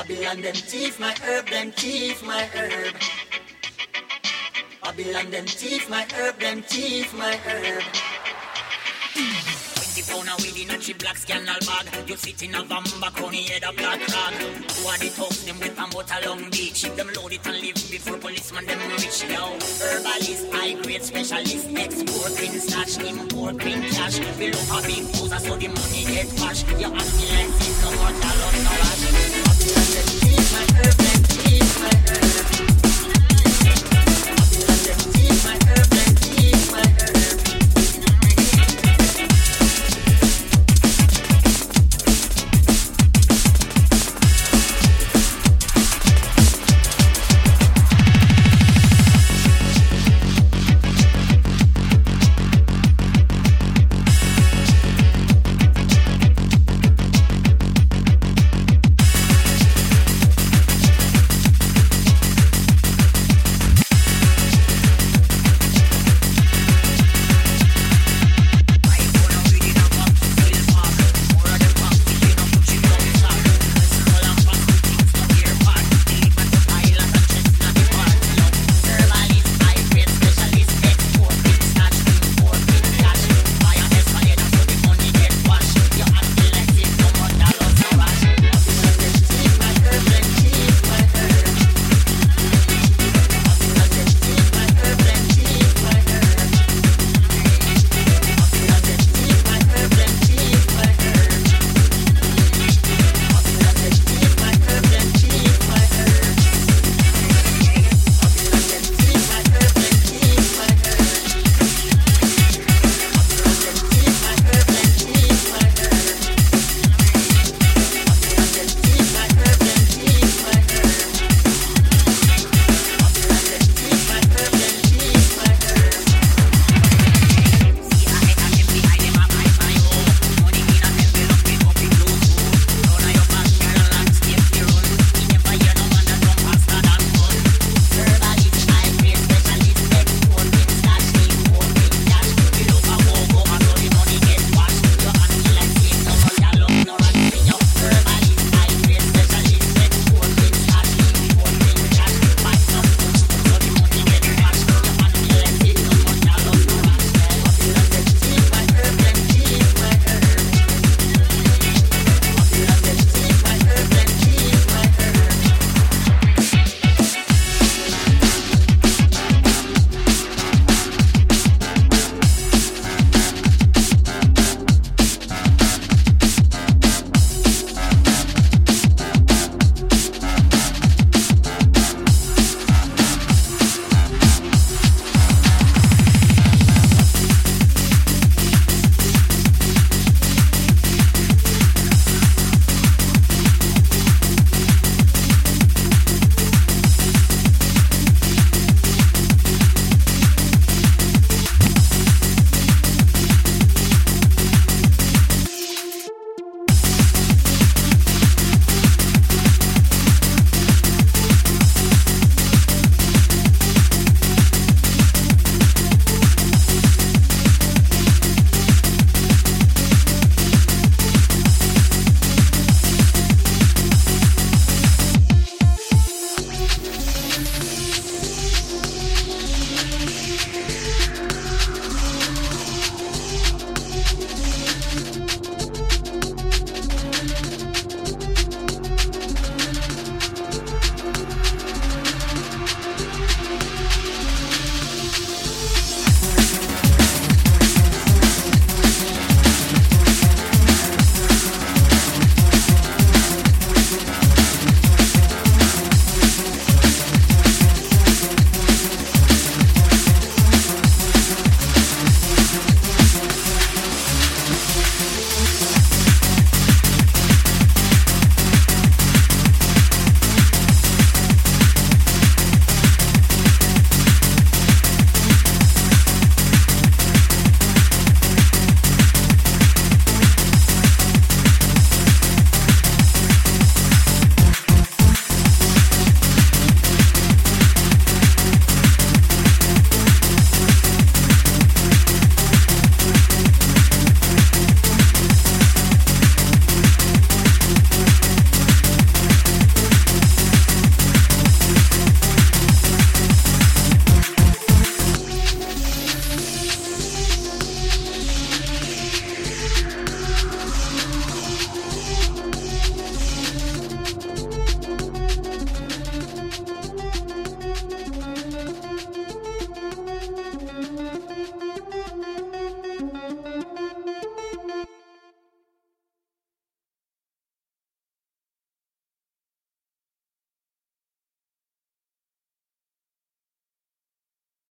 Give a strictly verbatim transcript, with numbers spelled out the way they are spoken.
Babylon them thief my herb, them thief my herb. Babylon them thief my herb, them thief my herb. Twenty pound a weed in a cheap black scandal bag. You sit in a van back on the head of black rag. Who are the thugs them with a motor Long Beach? Them load it and leave before policeman them reach. Yo, herbalist, high grade specialist, export green snatch, import green cash. We love a big pose so the money get cash. Your ambulance is no more dollar, no rush.